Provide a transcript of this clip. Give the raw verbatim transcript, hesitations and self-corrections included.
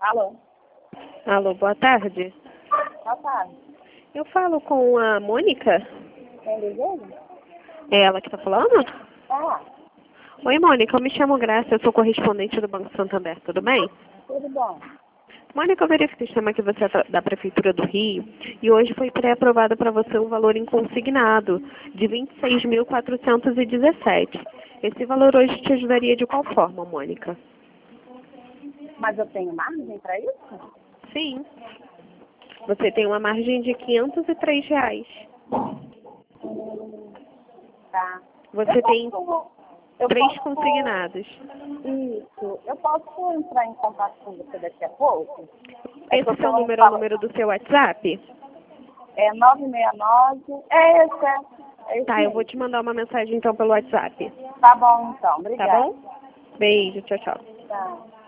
Alô? Alô, boa tarde. Boa tarde. Eu falo com a Mônica? Quem deseja? É ela que está falando? Ah, Oi, Mônica, eu me chamo Graça, eu sou correspondente do Banco Santander, tudo bem? tudo bom. Mônica, eu verifiquei o sistema que você é da da Prefeitura do Rio e hoje foi pré-aprovado para você um valor inconsignado de vinte e seis mil quatrocentos e dezessete. Esse valor hoje te ajudaria de qual forma, Mônica? Mas eu tenho margem para isso? Sim. Você tem uma margem de quinhentos e três reais. Tá. Você Eu tem posso, eu três posso, consignados. Isso. Eu posso entrar em contato com você daqui a pouco? É que eu Esse seu tô número é o fal- número do seu WhatsApp? É nove seis nove. É esse, é. É esse Tá, eu vou mesmo. te mandar uma mensagem então pelo WhatsApp. Tá bom, então. Tá Obrigada. bom? Beijo, tchau, tchau. Tá.